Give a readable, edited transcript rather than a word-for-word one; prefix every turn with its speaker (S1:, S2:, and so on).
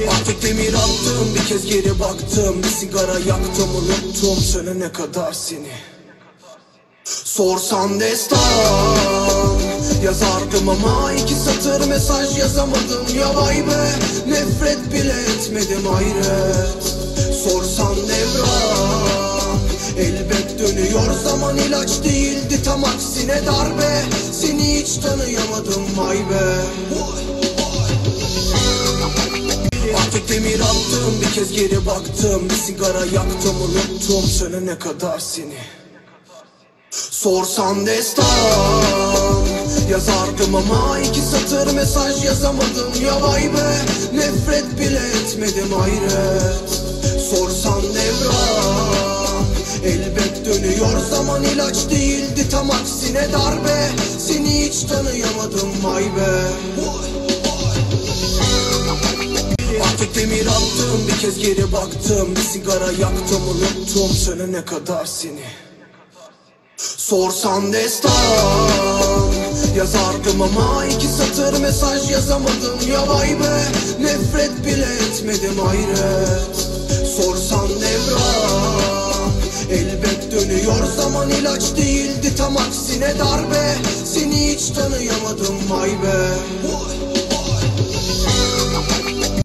S1: Artık demir attım, bir kez geri baktım. Bir sigara yaktım, unuttum sönene kadar seni. Sorsan destan yazardım ama iki satır mesaj yazamadım. Ya vay be, nefret bile etmedim, hayret. Sorsan devran elbet dönüyor, zaman ilaç değildi, tam aksine darbe. Seni hiç tanıyamadım, vay be. Artık demir attım, bir kez geri baktım. Bir sigara yaktım, unuttum sönene kadar seni. Sorsan destan yazardım ama iki satır mesaj yazamadım. Ya vay be, nefret bile etmedim, hayret. Sorsan devran elbet dönüyor, zaman ilaç değildi, tam aksine darbe. Seni hiç tanıyamadım, vay be. Artık demir attım, bir kez geri baktım. Bir sigara yaktım, unuttum sönene kadar seni. Sorsan destan yazardım ama iki satır mesaj yazamadım. Ya vay be, nefret bile etmedim, hayret. Sorsan devran elbet dönüyor, zaman ilaç değildi, tam aksine darbe. Seni hiç tanıyamadım, vay be.